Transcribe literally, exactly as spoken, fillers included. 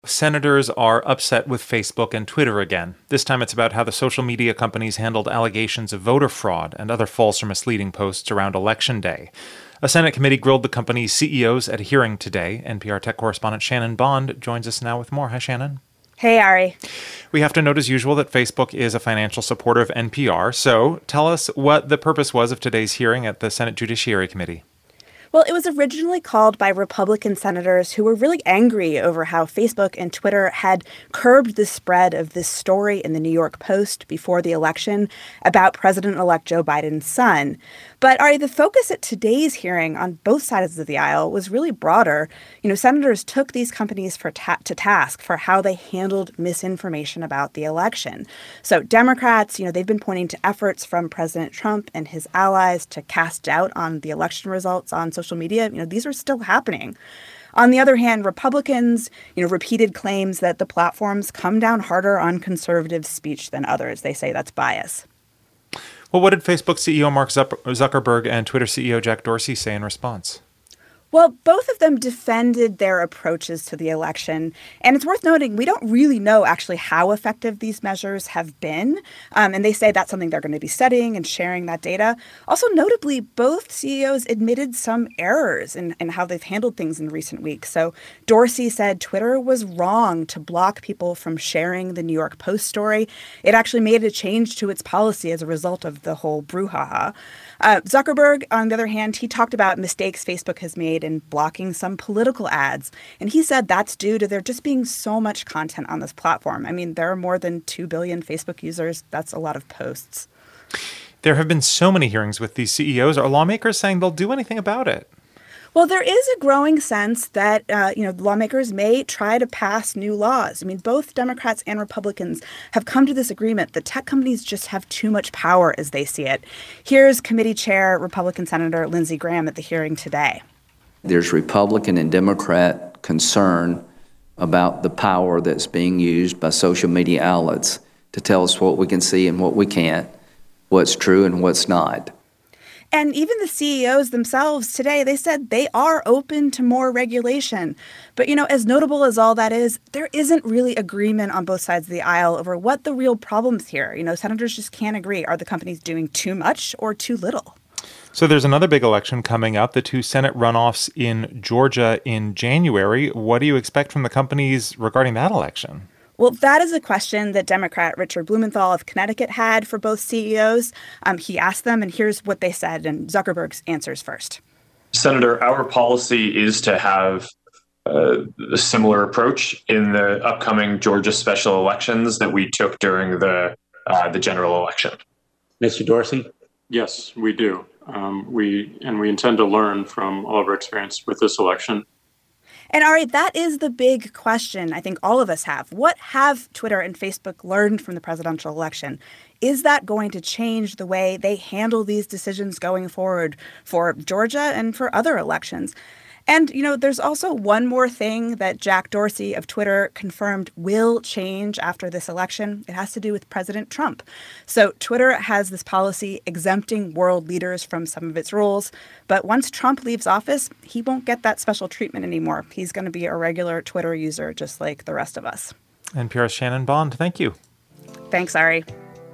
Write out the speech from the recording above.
Senators are upset with Facebook and Twitter again. This time it's about how the social media companies handled allegations of voter fraud and other false or misleading posts around Election Day. A Senate committee grilled the company's C E Os at a hearing today. N P R tech correspondent Shannon Bond joins us now with more. Hi, Shannon. Hey, Ari. We have to note, as usual, that Facebook is a financial supporter of N P R. So tell us what the purpose was of today's hearing at the Senate Judiciary Committee. Well, it was originally called by Republican senators who were really angry over how Facebook and Twitter had curbed the spread of this story in the New York Post before the election about President-elect Joe Biden's son. But, Ari, the focus at today's hearing on both sides of the aisle was really broader. You know, senators took these companies for ta- to task for how they handled misinformation about the election. So Democrats, you know, they've been pointing to efforts from President Trump and his allies to cast doubt on the election results on social media. You know, these are still happening. On the other hand, Republicans, you know, repeated claims that the platforms come down harder on conservative speech than others. They say that's bias. Well, what did Facebook C E O Mark Zuckerberg and Twitter C E O Jack Dorsey say in response? Well, both of them defended their approaches to the election. And it's worth noting, we don't really know actually how effective these measures have been. Um, and they say that's something they're going to be studying and sharing that data. Also, notably, both C E Os admitted some errors in, in how they've handled things in recent weeks. So Dorsey said Twitter was wrong to block people from sharing the New York Post story. It actually made a change to its policy as a result of the whole brouhaha. Uh, Zuckerberg, on the other hand, he talked about mistakes Facebook has made in blocking some political ads. And he said that's due to there just being so much content on this platform. I mean, there are more than two billion Facebook users. That's a lot of posts. There have been so many hearings with these C E Os. Are lawmakers saying they'll do anything about it? Well, there is a growing sense that, uh, you know, lawmakers may try to pass new laws. I mean, both Democrats and Republicans have come to this agreement that tech companies just have too much power as they see it. Here's committee chair, Republican Senator Lindsey Graham at the hearing today. There's Republican and Democrat concern about the power that's being used by social media outlets to tell us what we can see and what we can't, what's true and what's not. And even the C E Os themselves today, they said they are open to more regulation. But, you know, as notable as all that is, there isn't really agreement on both sides of the aisle over what the real problems here. You know, senators just can't agree. Are the companies doing too much or too little? So there's another big election coming up, the two Senate runoffs in Georgia in January. What do you expect from the companies regarding that election? Well, that is a question that Democrat Richard Blumenthal of Connecticut had for both C E Os. Um, he asked them, and here's what they said, and Zuckerberg's answers first. Senator, our policy is to have uh, a similar approach in the upcoming Georgia special elections that we took during the uh, the general election. Mister Dorsey? Yes, we do. Um, we and we intend to learn from all of our experience with this election. And Ari, that is the big question I think all of us have. What have Twitter and Facebook learned from the presidential election? Is that going to change the way they handle these decisions going forward for Georgia and for other elections? And, you know, there's also one more thing that Jack Dorsey of Twitter confirmed will change after this election. It has to do with President Trump. So Twitter has this policy exempting world leaders from some of its rules. But once Trump leaves office, he won't get that special treatment anymore. He's going to be a regular Twitter user just like the rest of us. N P R's Shannon Bond, thank you. Thanks, Ari.